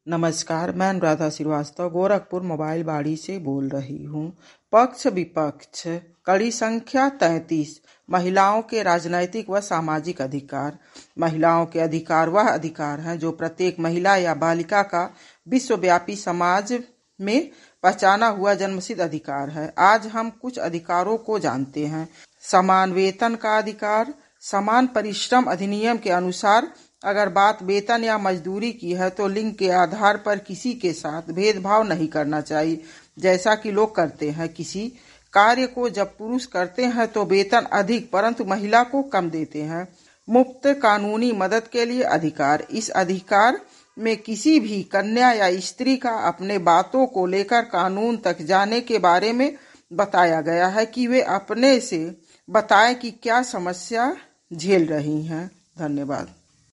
नमस्कार, मैं अनुराधा श्रीवास्तव गोरखपुर मोबाइल बाड़ी से बोल रही हूँ। पक्ष विपक्ष कड़ी संख्या 33। महिलाओं के राजनैतिक व सामाजिक अधिकार। महिलाओं के अधिकार वह अधिकार हैं जो प्रत्येक महिला या बालिका का विश्वव्यापी समाज में पहचाना हुआ जन्मसिद्ध अधिकार है। आज हम कुछ अधिकारों को जानते हैं। समान वेतन का अधिकार। समान परिश्रम अधिनियम के अनुसार अगर बात वेतन या मजदूरी की है तो लिंग के आधार पर किसी के साथ भेदभाव नहीं करना चाहिए, जैसा कि लोग करते हैं। किसी कार्य को जब पुरुष करते हैं तो वेतन अधिक परंतु महिला को कम देते हैं। मुफ्त कानूनी मदद के लिए अधिकार। इस अधिकार में किसी भी कन्या या स्त्री का अपने बातों को लेकर कानून तक जाने के बारे में बताया गया है कि वे अपने से बताएं कि क्या समस्या झेल रही हैं। धन्यवाद।